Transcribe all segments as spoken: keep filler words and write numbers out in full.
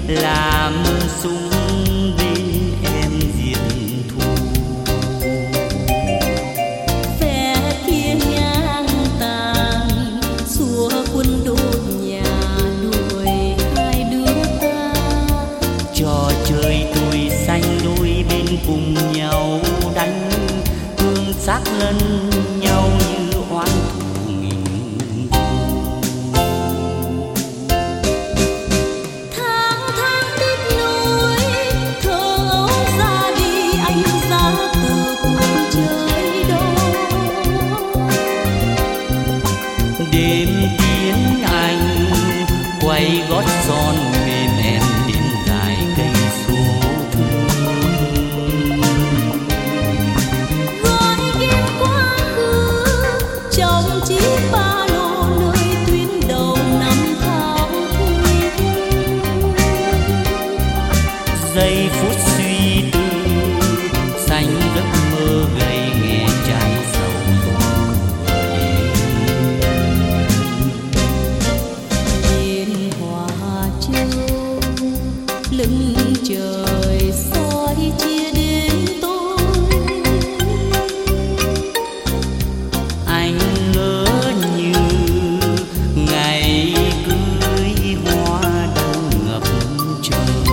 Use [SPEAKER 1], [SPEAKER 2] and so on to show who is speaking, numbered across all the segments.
[SPEAKER 1] làm sung bên em diệt thù.
[SPEAKER 2] Phe kia ngang tàn xua quân đốt nhà đuổi hai đứa ta.
[SPEAKER 1] Trò chơi tuổi xanh đôi bên cùng nhau đánh, thương xác lẫn nhau như oán thù nghìn thu.
[SPEAKER 2] Tháng tháng tiếc nuối thơ ấu ra đi, anh ra từ cuộc chơi đó.
[SPEAKER 1] Đêm tiến anh quay gót son bên em đến dài cây số thương.
[SPEAKER 2] Gọi ghét quá khứ trong chiếc ba lô nơi tuyến đầu năm tháng khuya.
[SPEAKER 1] Giây phút suy tư xanh giấc mơ gầy nghe trái sầu vừa
[SPEAKER 2] Nhìn hoa châu lưng trời soi chia đến tôi.
[SPEAKER 1] anh ngỡ như ngày cưới hoa đang ngập trời.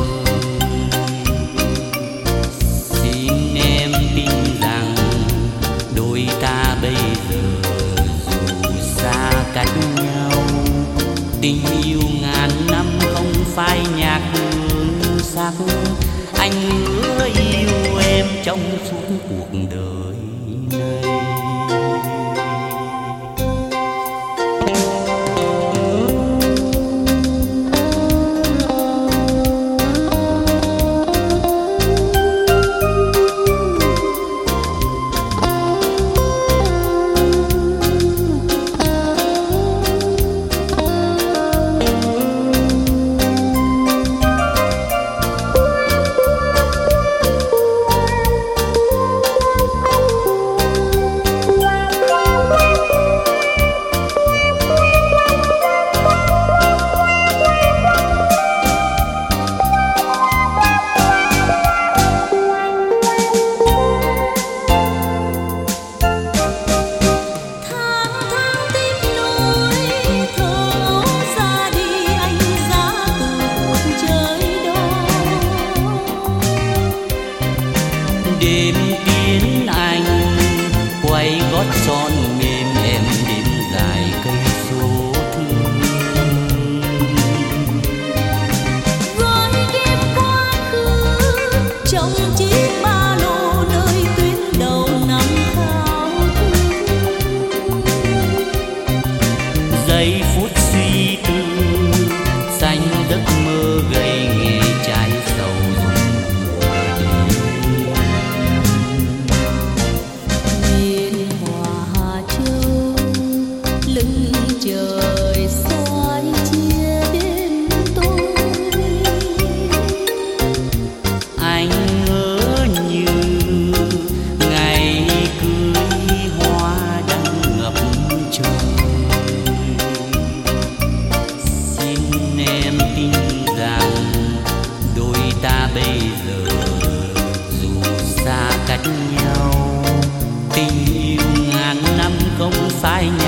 [SPEAKER 1] Xin em tin rằng đôi ta bây giờ dù xa cách nhau, tình yêu ngàn năm không phai nhạt hương sắc. Anh hứa yêu em trong suốt cuộc đời này. Đêm tiến anh quay gót son mềm em đến dài cây số thương.
[SPEAKER 2] Gọi ghét quá khứ trong chiếc ba lô nơi tuyến đầu năm thao thức.
[SPEAKER 1] Giây phút suy tư xanh giấc mơ gầy nghe trái sầu
[SPEAKER 2] lưng trời soi chia đến tôi.
[SPEAKER 1] anh ngỡ như ngày cưới hoa đang ngập trời. Xin em tin rằng đôi ta bây giờ dù xa cách nhau, tình yêu ngàn năm không phai nhạt